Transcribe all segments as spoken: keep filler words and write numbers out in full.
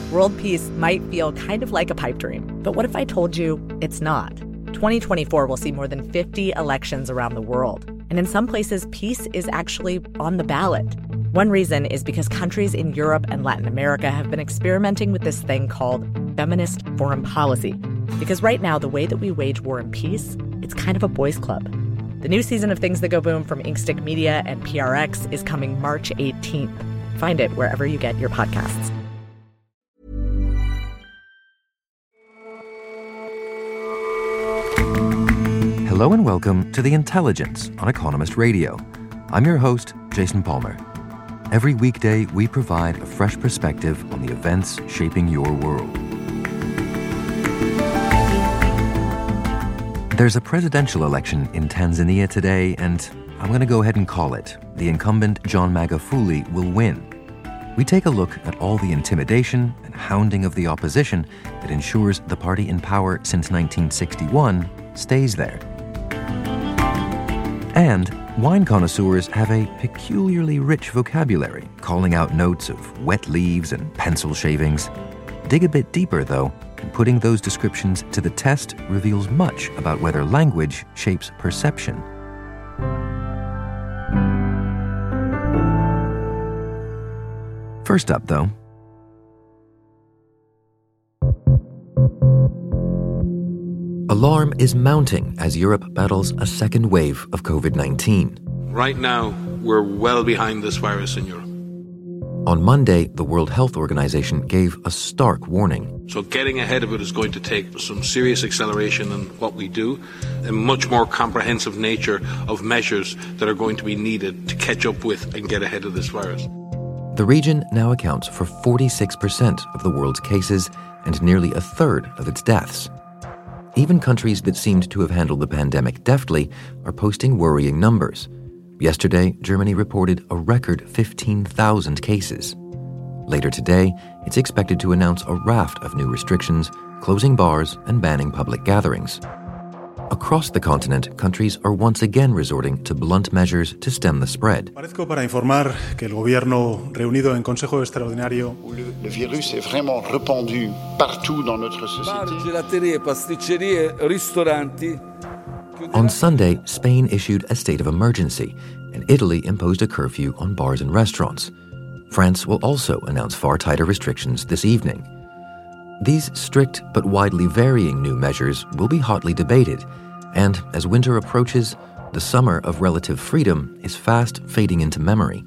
World peace might feel kind of like a pipe dream, but what if I told you it's not? twenty twenty-four will see more than fifty elections around the world, and in some places, peace is actually on the ballot. One reason is because countries in Europe and Latin America have been experimenting with this thing called feminist foreign policy. Because right now, the way that we wage war and peace, it's kind of a boys' club. The new season of Things That Go Boom from Inkstick Media and P R X is coming March eighteenth. Find it wherever you get your podcasts. Hello and welcome to The Intelligence on Economist Radio. I'm your host, Jason Palmer. Every weekday, we provide a fresh perspective on the events shaping your world. There's a presidential election in Tanzania today, and I'm going to go ahead and call it. The incumbent John Magufuli will win. We take a look at all the intimidation and hounding of the opposition that ensures the party in power since nineteen sixty-one stays there. And wine connoisseurs have a peculiarly rich vocabulary, calling out notes of wet leaves and pencil shavings. Dig a bit deeper, though, and putting those descriptions to the test reveals much about whether language shapes perception. First up, though, alarm is mounting as Europe battles a second wave of covid nineteen. Right now, we're well behind this virus in Europe. On Monday, the World Health Organization gave a stark warning. So getting ahead of it is going to take some serious acceleration in what we do, and much more comprehensive nature of measures that are going to be needed to catch up with and get ahead of this virus. The region now accounts for forty-six percent of the world's cases and nearly a third of its deaths. Even countries that seemed to have handled the pandemic deftly are posting worrying numbers. Yesterday, Germany reported a record fifteen thousand cases. Later today, it's expected to announce a raft of new restrictions, closing bars and banning public gatherings. Across the continent, countries are once again resorting to blunt measures to stem the spread. Parezco para informar que el gobierno reunido en Consejo Extraordinario. Le, le virus est vraiment répandu partout dans notre société. Gelaterie, pasticcerie, ristoranti. On Sunday, Spain issued a state of emergency, and Italy imposed a curfew on bars and restaurants. France will also announce far tighter restrictions this evening. These strict but widely varying new measures will be hotly debated, and as winter approaches, the summer of relative freedom is fast fading into memory.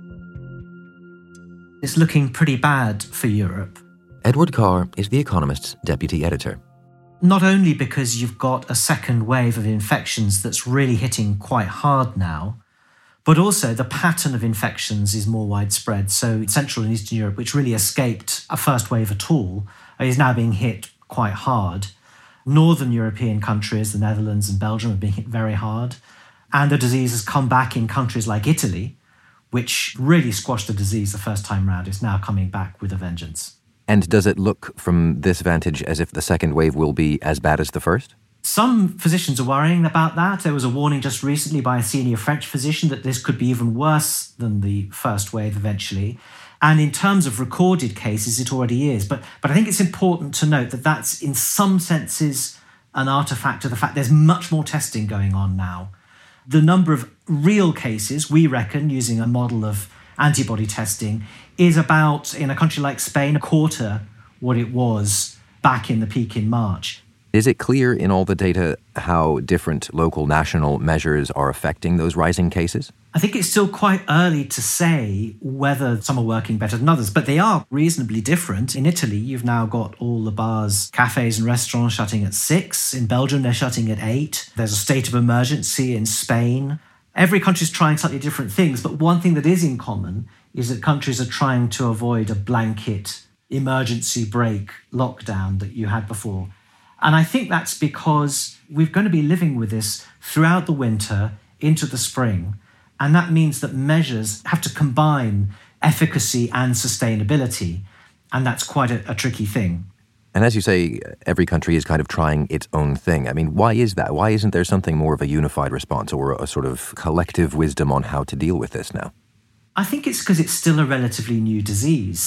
It's looking pretty bad for Europe. Edward Carr is The Economist's deputy editor. Not only because you've got a second wave of infections that's really hitting quite hard now, but also the pattern of infections is more widespread. So Central and Eastern Europe, which really escaped a first wave at all, is now being hit quite hard. Northern European countries, the Netherlands and Belgium, are being hit very hard. And the disease has come back in countries like Italy, which really squashed the disease the first time round. It's now coming back with a vengeance. And does it look from this vantage as if the second wave will be as bad as the first? Some physicians are worrying about that. There was a warning just recently by a senior French physician that this could be even worse than the first wave eventually. And in terms of recorded cases, it already is. But, but I think it's important to note that that's in some senses an artifact of the fact there's much more testing going on now. The number of real cases, we reckon, using a model of antibody testing, is about, in a country like Spain, a quarter what it was back in the peak in March. Is it clear in all the data how different local national measures are affecting those rising cases? I think it's still quite early to say whether some are working better than others, but they are reasonably different. In Italy, you've now got all the bars, cafes and restaurants shutting at six. In Belgium, they're shutting at eight. There's a state of emergency in Spain. Every country's trying slightly different things, but one thing that is in common is that countries are trying to avoid a blanket emergency break lockdown that you had before. And I think that's because we're going to be living with this throughout the winter into the spring. And that means that measures have to combine efficacy and sustainability. And that's quite a, a tricky thing. And as you say, every country is kind of trying its own thing. I mean, why is that? Why isn't there something more of a unified response or a sort of collective wisdom on how to deal with this now? I think it's because it's still a relatively new disease.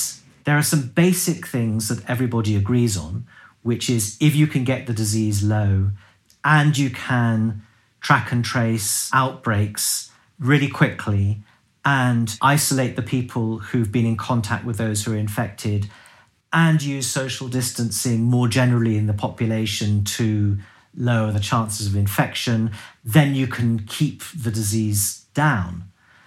There are some basic things that everybody agrees on, which is if you can get the disease low and you can track and trace outbreaks really quickly and isolate the people who've been in contact with those who are infected and use social distancing more generally in the population to lower the chances of infection, then you can keep the disease down.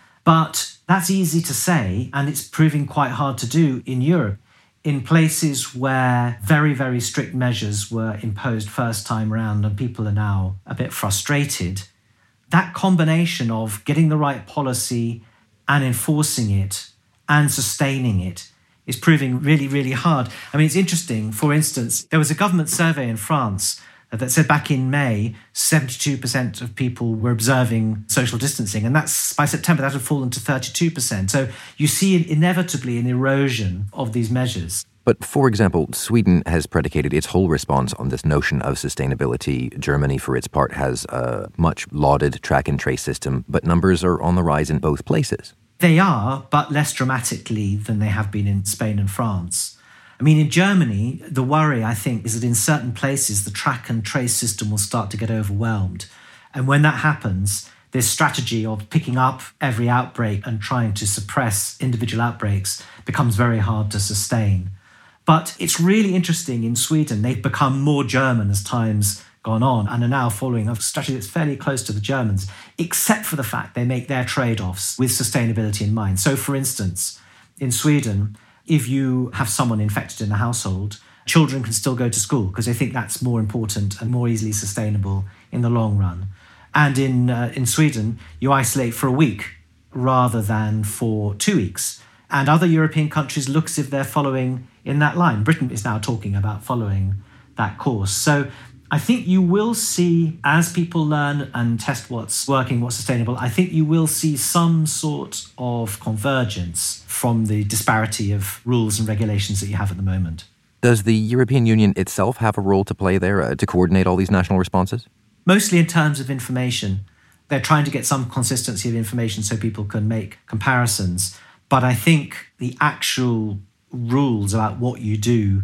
But that's easy to say, and it's proving quite hard to do in Europe. In places where very, very strict measures were imposed first time round and people are now a bit frustrated, that combination of getting the right policy and enforcing it and sustaining it is proving really, really hard. I mean, it's interesting. For instance, there was a government survey in France that said back in May, seventy-two percent of people were observing social distancing. And that's by September, that had fallen to thirty-two percent. So you see inevitably an erosion of these measures. But for example, Sweden has predicated its whole response on this notion of sustainability. Germany, for its part, has a much lauded track and trace system, but numbers are on the rise in both places. They are, but less dramatically than they have been in Spain and France. I mean, in Germany, the worry, I think, is that in certain places, the track and trace system will start to get overwhelmed. And when that happens, this strategy of picking up every outbreak and trying to suppress individual outbreaks becomes very hard to sustain. But it's really interesting in Sweden. They've become more German as time's gone on and are now following a strategy that's fairly close to the Germans, except for the fact they make their trade-offs with sustainability in mind. So, for instance, in Sweden, if you have someone infected in the household, children can still go to school because they think that's more important and more easily sustainable in the long run. And in uh, in Sweden, you isolate for a week rather than for two weeks. And other European countries look as if they're following in that line. Britain is now talking about following that course. So I think you will see, as people learn and test what's working, what's sustainable, I think you will see some sort of convergence from the disparity of rules and regulations that you have at the moment. Does the European Union itself have a role to play there uh, to coordinate all these national responses? Mostly in terms of information. They're trying to get some consistency of information so people can make comparisons. But I think the actual rules about what you do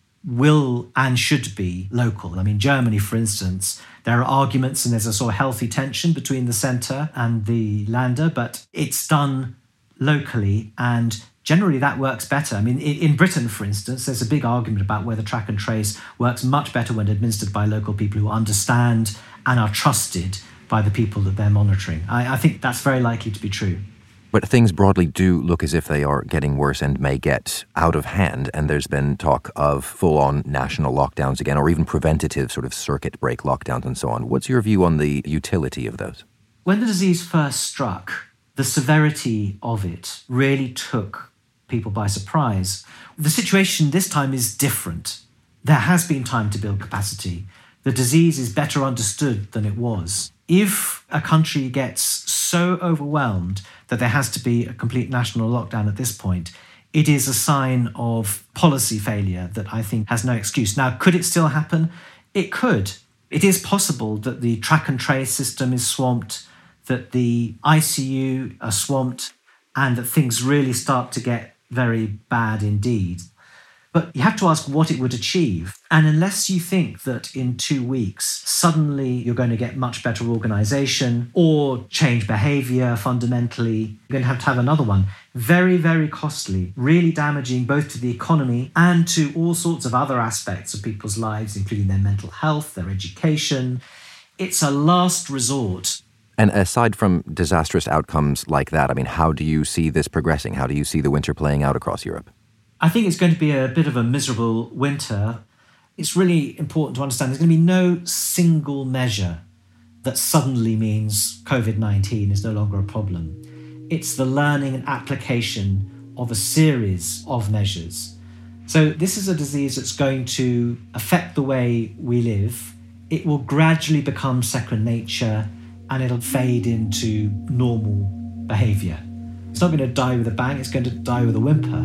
will and should be local. I mean, Germany, for instance, there are arguments and there's a sort of healthy tension between the centre and the Länder, but it's done locally and generally that works better. I mean, in Britain, for instance, there's a big argument about whether track and trace works much better when administered by local people who understand and are trusted by the people that they're monitoring. I, I think that's very likely to be true. But things broadly do look as if they are getting worse and may get out of hand. And there's been talk of full-on national lockdowns again, or even preventative sort of circuit break lockdowns and so on. What's your view on the utility of those? When the disease first struck, the severity of it really took people by surprise. The situation this time is different. There has been time to build capacity. The disease is better understood than it was. If a country gets so overwhelmed that there has to be a complete national lockdown at this point, it is a sign of policy failure that I think has no excuse. Now, could it still happen? It could. It is possible that the track and trace system is swamped, that the I C U are swamped, and that things really start to get very bad indeed. But you have to ask what it would achieve. And unless you think that in two weeks, suddenly you're going to get much better organisation or change behaviour fundamentally, you're going to have to have another one. Very, very costly, really damaging both to the economy and to all sorts of other aspects of people's lives, including their mental health, their education. It's a last resort. And aside from disastrous outcomes like that, I mean, how do you see this progressing? How do you see the winter playing out across Europe? I think it's going to be a bit of a miserable winter. It's really important to understand there's going to be no single measure that suddenly means covid nineteen is no longer a problem. It's the learning and application of a series of measures. So this is a disease that's going to affect the way we live. It will gradually become second nature and it'll fade into normal behaviour. It's not going to die with a bang, it's going to die with a whimper.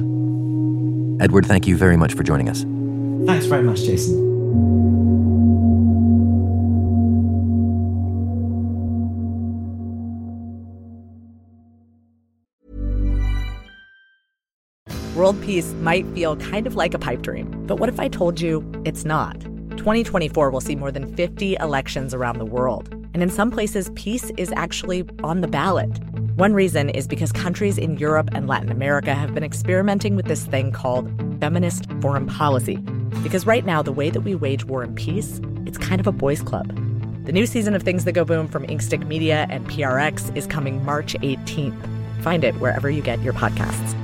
Edward, thank you very much for joining us. Thanks very much, Jason. We're World peace might feel kind of like a pipe dream, but what if I told you it's not? twenty twenty-four will see more than fifty elections around the world, and in some places, peace is actually on the ballot. One reason is because countries in Europe and Latin America have been experimenting with this thing called feminist foreign policy. Because right now, the way that we wage war and peace, it's kind of a boys' club. The new season of Things That Go Boom from Inkstick Media and P R X is coming March eighteenth. Find it wherever you get your podcasts.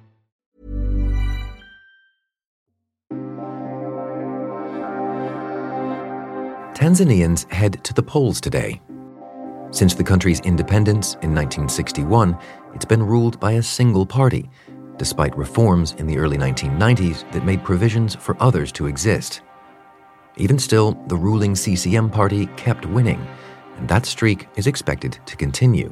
Tanzanians head to the polls today. Since the country's independence in nineteen sixty-one, it's been ruled by a single party, despite reforms in the early nineteen nineties that made provisions for others to exist. Even still, the ruling C C M party kept winning, and that streak is expected to continue.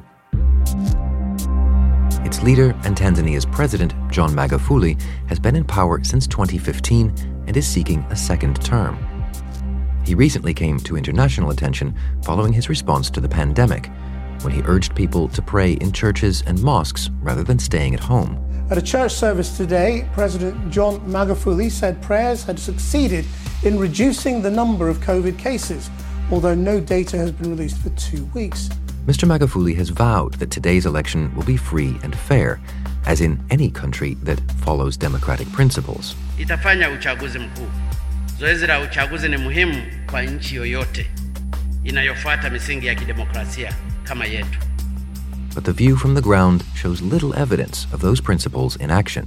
Its leader and Tanzania's president, John Magufuli, has been in power since twenty fifteen and is seeking a second term. He recently came to international attention following his response to the pandemic, when he urged people to pray in churches and mosques rather than staying at home. At a church service today, President John Magufuli said prayers had succeeded in reducing the number of COVID cases, although no data has been released for two weeks. Mister Magufuli has vowed that today's election will be free and fair, as in any country that follows democratic principles. Itafanya uchaguzi mkuu. Zoezi la uchaguzi ni muhimu kwa nchi yoyote inayofuata misingi ya kidemokrasia kama yetu. But the view from the ground shows little evidence of those principles in action.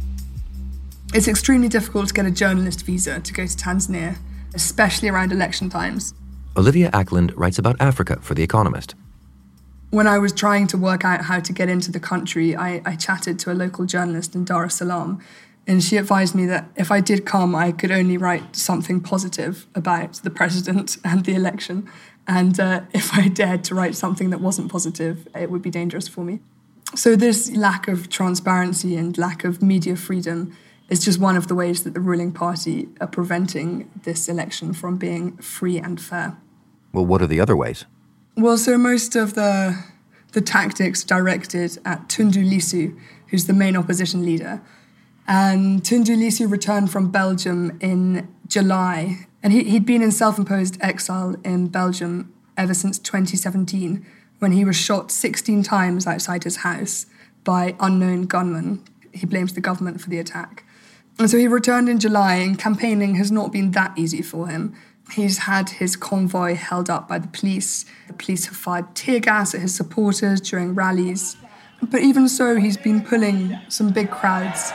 It's extremely difficult to get a journalist visa to go to Tanzania, especially around election times. Olivia Ackland writes about Africa for The Economist. When I was trying to work out how to get into the country, I, I chatted to a local journalist in Dar es Salaam, and she advised me that if I did come, I could only write something positive about the president and the election. And uh, if I dared to write something that wasn't positive, it would be dangerous for me. So this lack of transparency and lack of media freedom is just one of the ways that the ruling party are preventing this election from being free and fair. Well, what are the other ways? Well, so most of the the tactics directed at Tundu Lissu, who's the main opposition leader. And Tundu Lissu returned from Belgium in July, and he, he'd been in self-imposed exile in Belgium ever since twenty seventeen, when he was shot sixteen times outside his house by unknown gunmen. He blames the government for the attack. And so he returned in July, and campaigning has not been that easy for him. He's had his convoy held up by the police. The police have fired tear gas at his supporters during rallies. But even so, he's been pulling some big crowds.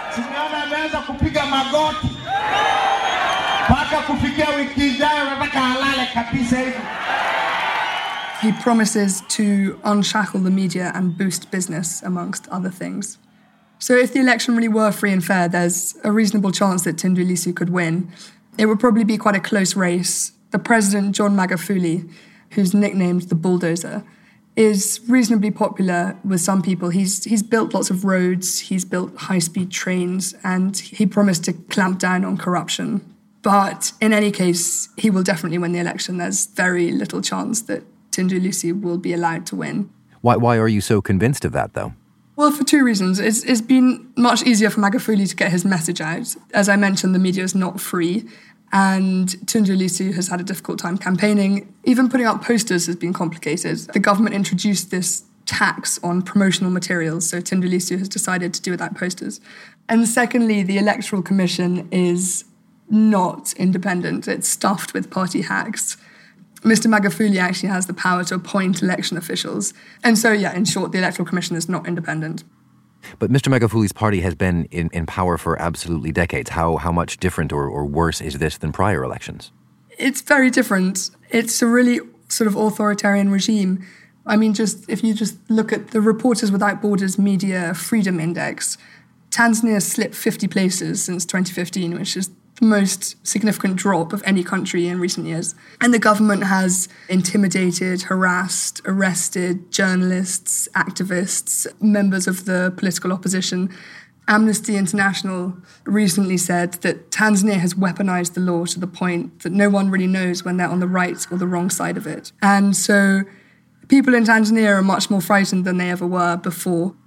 He promises to unshackle the media and boost business, amongst other things. So if the election really were free and fair, there's a reasonable chance that Tundu Lissu could win. It would probably be quite a close race. The president, John Magufuli, who's nicknamed the bulldozer, is reasonably popular with some people. He's he's built lots of roads, he's built high-speed trains, and he promised to clamp down on corruption. But in any case, he will definitely win the election. There's very little chance that Tundu Lissu will be allowed to win. Why, why are you so convinced of that, though? Well, for two reasons. It's, it's been much easier for Magufuli to get his message out. As I mentioned, the media is not free, and Tundu Lissu has had a difficult time campaigning. Even putting up posters has been complicated. The government introduced this tax on promotional materials, so Tundu Lissu has decided to do without posters. And secondly, the Electoral Commission is not independent. It's stuffed with party hacks. Mister Magufuli actually has the power to appoint election officials. And so, yeah, in short, the Electoral Commission is not independent. But Mister Magufuli's party has been in, in power for absolutely decades. How how much different or, or worse is this than prior elections? It's very different. It's a really sort of authoritarian regime. I mean, just if you just look at the Reporters Without Borders Media Freedom Index, Tanzania slipped fifty places since twenty fifteen, which is the most significant drop of any country in recent years. And the government has intimidated, harassed, arrested journalists, activists, members of the political opposition. Amnesty International recently said that Tanzania has weaponized the law to the point that no one really knows when they're on the right or the wrong side of it. And so people in Tanzania are much more frightened than they ever were before.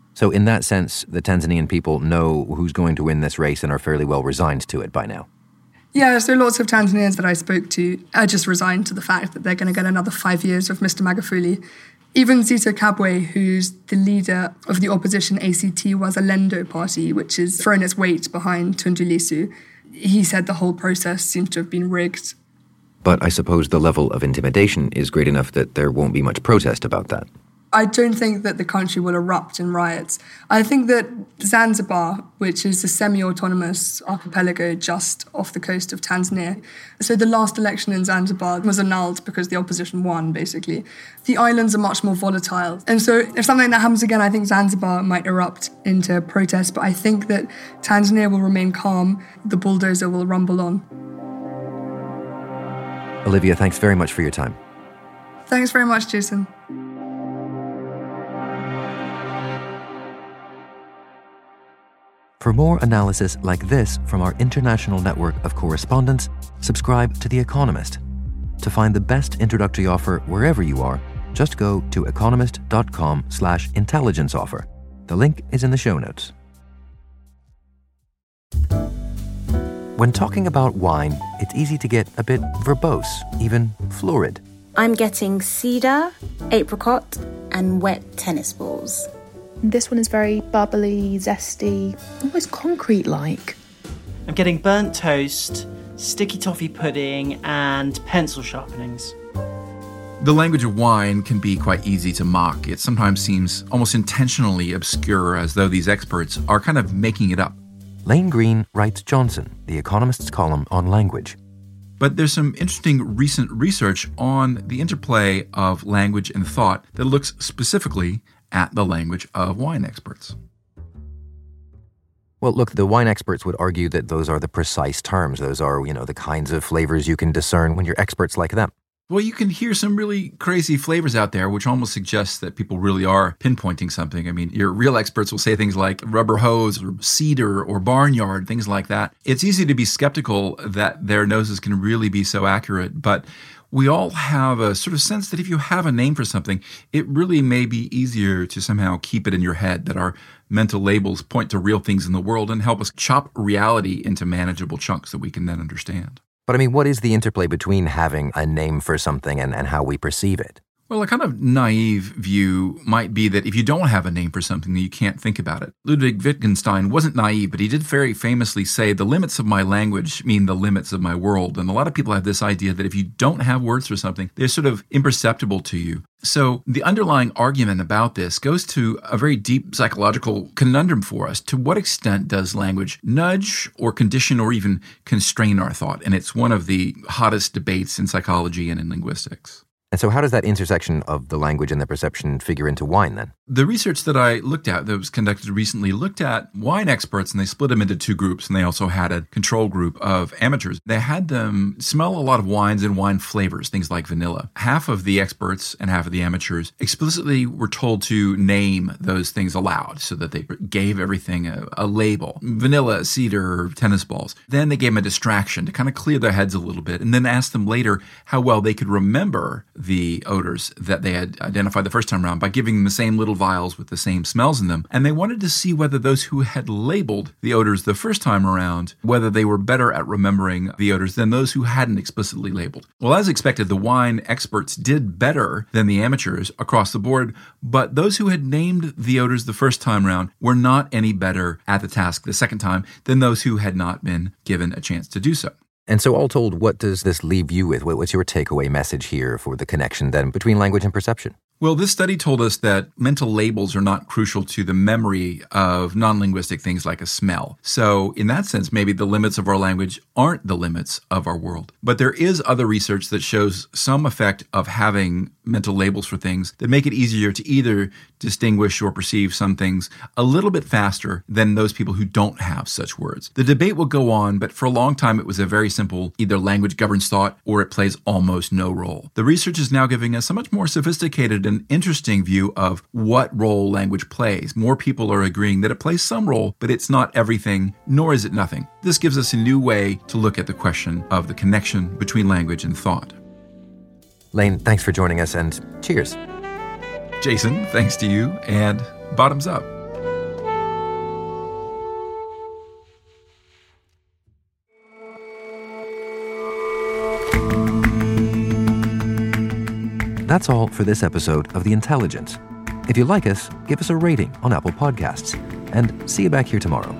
So in that sense, the Tanzanian people know who's going to win this race and are fairly well resigned to it by now. Yeah, so lots of Tanzanians that I spoke to are just resigned to the fact that they're going to get another five years of Mister Magufuli. Even Zitto Kabwe, who's the leader of the opposition A C T Wazalendo party, which has thrown its weight behind Tundu Lissu, he said the whole process seems to have been rigged. But I suppose the level of intimidation is great enough that there won't be much protest about that. I don't think that the country will erupt in riots. I think that Zanzibar, which is a semi-autonomous archipelago just off the coast of Tanzania, so the last election in Zanzibar was annulled because the opposition won, basically. The islands are much more volatile. And so if something that happens again, I think Zanzibar might erupt into protest, but I think that Tanzania will remain calm. The bulldozer will rumble on. Olivia, thanks very much for your time. Thanks very much, Jason. For more analysis like this from our international network of correspondents, subscribe to The Economist. To find the best introductory offer wherever you are, just go to economist.com slash intelligence offer. The link is in the show notes. When talking about wine, it's easy to get a bit verbose, even florid. I'm getting cedar, apricot, and wet tennis balls. This one is very bubbly, zesty, almost concrete-like. I'm getting burnt toast, sticky toffee pudding, and pencil sharpenings. The language of wine can be quite easy to mock. It sometimes seems almost intentionally obscure, as though these experts are kind of making it up. Lane Greene writes Johnson, The Economist's column on language. But there's some interesting recent research on the interplay of language and thought that looks specifically at the language of wine experts. Well, look, the wine experts would argue that those are the precise terms. Those are, you know, the kinds of flavors you can discern when you're experts like them. Well, you can hear some really crazy flavors out there, which almost suggests that people really are pinpointing something. I mean, your real experts will say things like rubber hose or cedar or barnyard, things like that. It's easy to be skeptical that their noses can really be so accurate, but we all have a sort of sense that if you have a name for something, it really may be easier to somehow keep it in your head, that our mental labels point to real things in the world and help us chop reality into manageable chunks that we can then understand. But I mean, what is the interplay between having a name for something and, and how we perceive it? Well, a kind of naive view might be that if you don't have a name for something, then you can't think about it. Ludwig Wittgenstein wasn't naive, but he did very famously say, the limits of my language mean the limits of my world. And a lot of people have this idea that if you don't have words for something, they're sort of imperceptible to you. So the underlying argument about this goes to a very deep psychological conundrum for us. To what extent does language nudge or condition or even constrain our thought? And it's one of the hottest debates in psychology and in linguistics. And so how does that intersection of the language and the perception figure into wine then? The research that I looked at that was conducted recently looked at wine experts, and they split them into two groups, and they also had a control group of amateurs. They had them smell a lot of wines and wine flavors, things like vanilla. Half of the experts and half of the amateurs explicitly were told to name those things aloud so that they gave everything a, a label. Vanilla, cedar, tennis balls. Then they gave them a distraction to kind of clear their heads a little bit, and then asked them later how well they could remember the odors that they had identified the first time around by giving them the same little vials with the same smells in them. And they wanted to see whether those who had labeled the odors the first time around, whether they were better at remembering the odors than those who hadn't explicitly labeled. Well, as expected, the wine experts did better than the amateurs across the board, but those who had named the odors the first time around were not any better at the task the second time than those who had not been given a chance to do so. And so all told, what does this leave you with? What's your takeaway message here for the connection then between language and perception? Well, this study told us that mental labels are not crucial to the memory of non-linguistic things like a smell. So in that sense, maybe the limits of our language aren't the limits of our world. But there is other research that shows some effect of having mental labels for things that make it easier to either distinguish or perceive some things a little bit faster than those people who don't have such words. The debate will go on, but for a long time it was a very simple either language governs thought or it plays almost no role. The research is now giving us a much more sophisticated and interesting view of what role language plays. More people are agreeing that it plays some role, but it's not everything, nor is it nothing. This gives us a new way to look at the question of the connection between language and thought. Lane, thanks for joining us, and cheers. Jason, thanks to you, and bottoms up. That's all for this episode of The Intelligence. If you like us, give us a rating on Apple Podcasts. And see you back here tomorrow.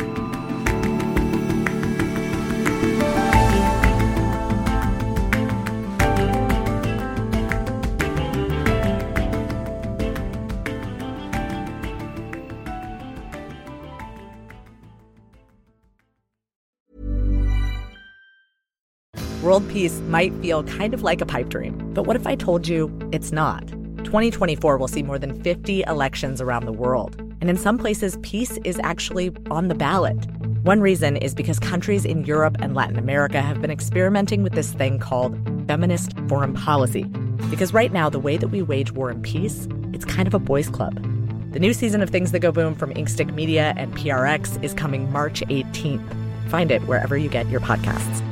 World peace might feel kind of like a pipe dream, but what if I told you it's not? twenty twenty-four will see more than fifty elections around the world, and in some places, peace is actually on the ballot. One reason is because countries in Europe and Latin America have been experimenting with this thing called feminist foreign policy. Because right now, the way that we wage war and peace, it's kind of a boys' club. The new season of Things That Go Boom from Inkstick Media and P R X is coming March eighteenth. Find it wherever you get your podcasts.